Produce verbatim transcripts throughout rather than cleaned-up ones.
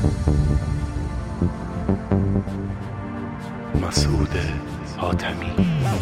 مسعود حاتمی.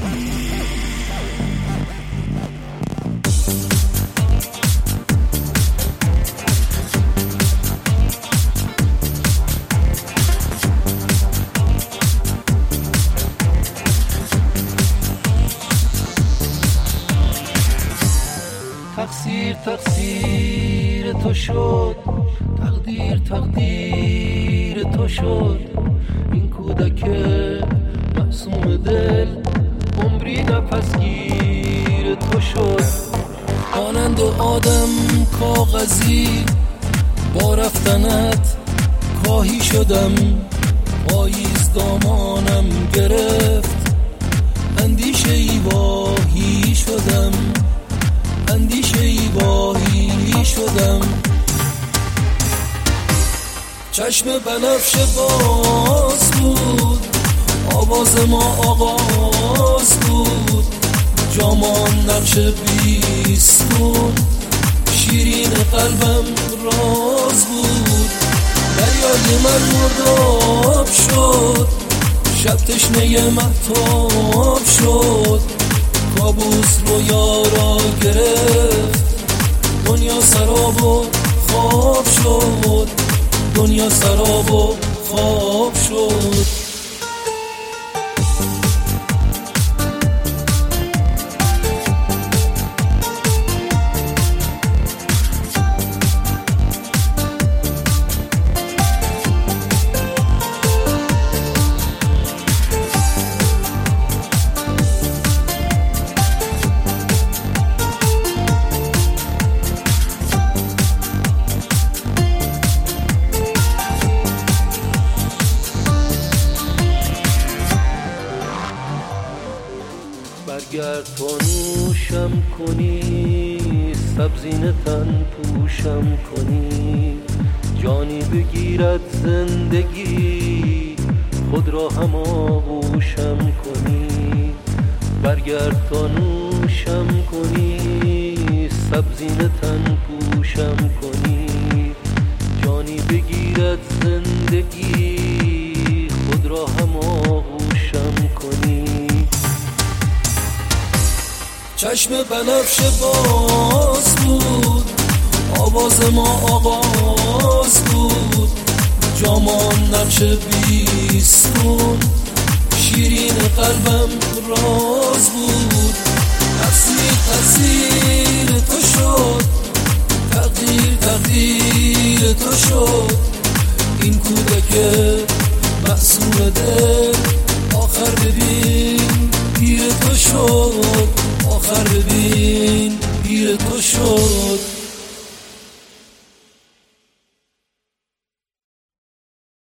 تقصیر تقصیر تو شد، تقدیر تقدیر تو شد، این کودک معصوم دل عمری نفسگیر تو شد. مانند آدم کاغذی با رفتنت کاهی شدم، پاییز دامانم گرفت، اندیشه ای واهی شدم، اندیشه ای واهی شدم. چشم بنفش باز بود، آواز ما آغاز بود، جامان نقش بیستون، شیرین قلبم راز بود. دریای من مرداب شد، شب تشنه مهتاب شد، کابوس رویا را گرفت، دنیا سراب و خواب شد، دنیا سراب و خواب شد. برگرد تا نوشم کنی، سبزین تن پوشم کنی، جانی بگیرد زندگی، خود را هم آغوشم کنی. برگرد تا نوشم کنی، سبزین تن پوشم کنی، جانی بگیرد زندگی، خود را هم آغوشم کنی. چشم بنفش باز بود، آواز ما آغاز بود، جامان نقش بیستون، شیرین قلبم راز بود. تقصیر تقصیر تو شد، تقدیر تقدیر تو شد، این کودک معصوم دل آخر ببین پیر تو شد، آخر ببین پیر تو شد.